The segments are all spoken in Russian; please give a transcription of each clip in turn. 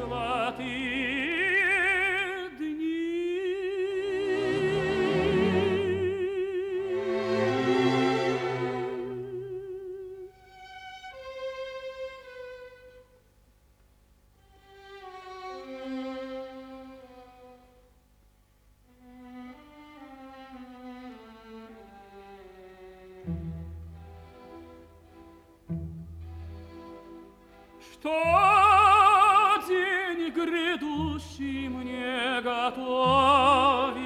золотые дни. Что день грядущий мне готовит,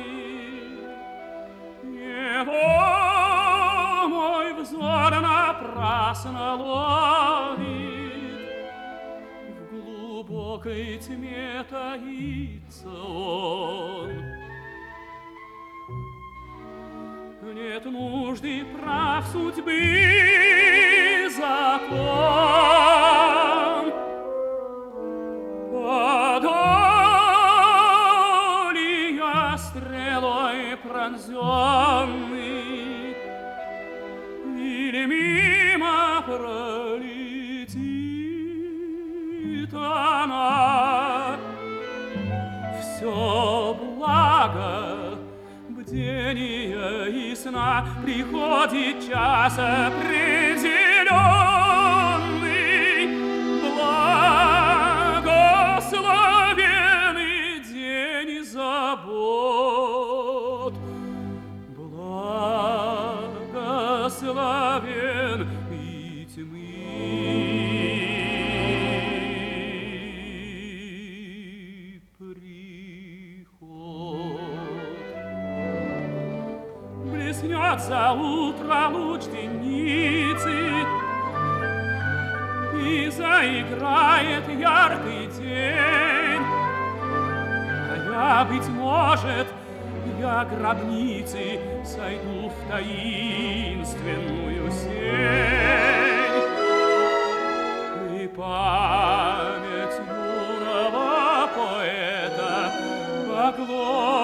его мой взор напрасно ловит. В глубокой тьме таится он. Нет нужды прав судьбы закон. Подоли я стрелой пронзенный, или мимо пролетит она. Все благо бдения и сна, приходит час определенный. Благословенный день забот, благословен и тьмы приход. Блеснет за утро луч денницы, и заиграет яркий день. А я, быть может, я гробницы сойду в таинственную сень. И память юного поэта поклонится